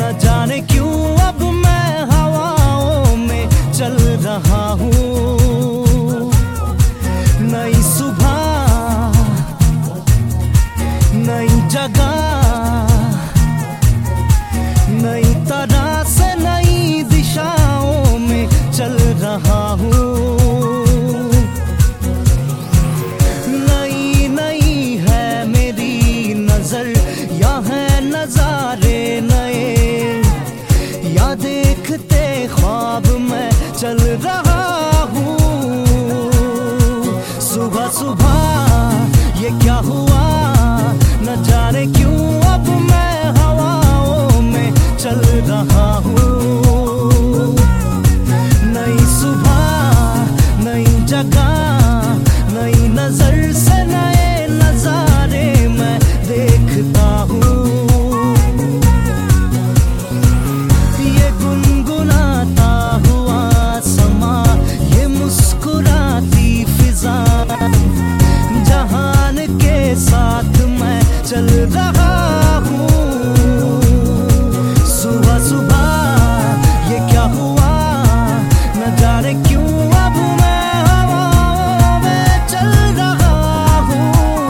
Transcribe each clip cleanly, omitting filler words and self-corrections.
न जाने क्यों अब मैं हवाओं में चल रहा हूँ। नई सुबह, नई जगह, नई तरह से नई दिशाओं में चल रहा हूँ। नई नई है मेरी नजर, या है नजारे नए, या देखते ख्वाब मैं चल रहा हूँ। सुबह सुबह ये क्या हुआ, न जाने क्यों अब मैं हवाओं में चल रहा हूँ। नई सुबह, नई जगह, नई नजर से नए नजारे मैं देखता हूँ। ये गुनगुनाता हुआ समा, ये मुस्कुराती फिजा, जहान के साथ मैं चल रहा हूँ। सुबह सुबह ये क्या हुआ, न जाने क्यों अब मैं हवाओं में चल रहा हूँ।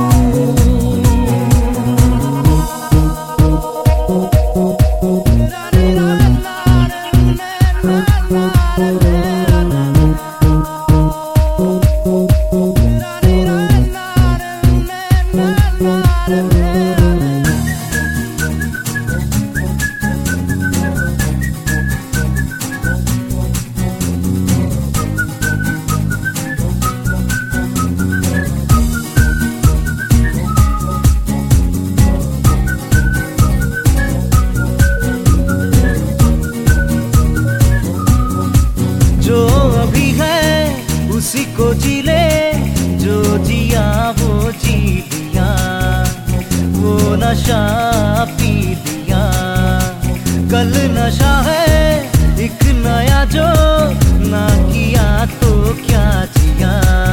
जो अभी है उसी को जी ले, जो जिया वो जी लिया, वो नशा पी लिया। कल नशा है एक नया, जो ना किया तो क्या जिया।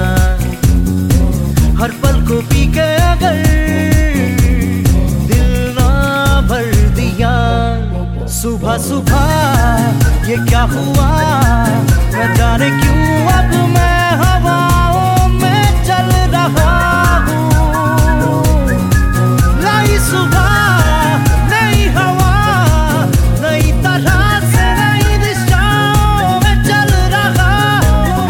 हर पल को पी के अगर दिल ना भर दिया। सुबह सुबह ये क्या हुआ, न जाने क्यों अब मैं हवाओं में चल रहा हूँ। नई सुबह, नई हवा, नई तरह से नई दिशाओं में चल रहा हूँ।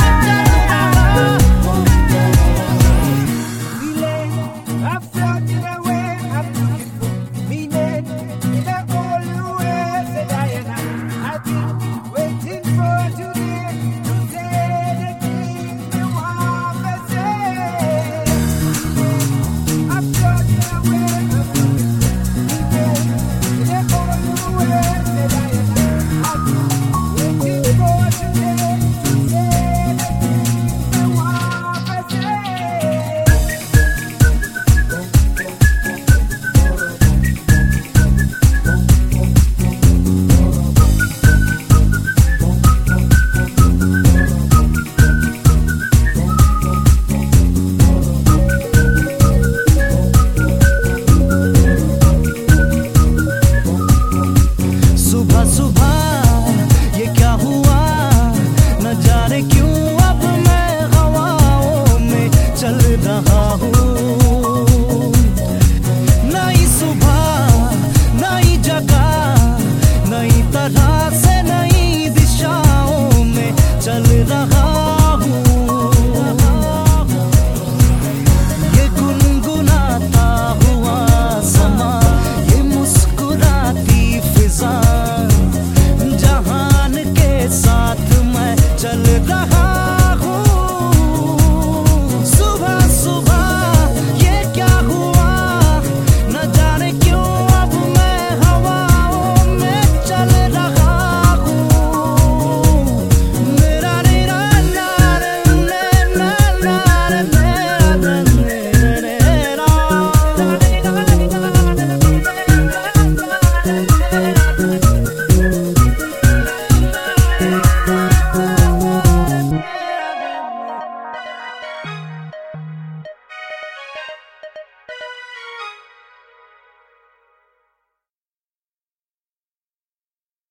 सुबह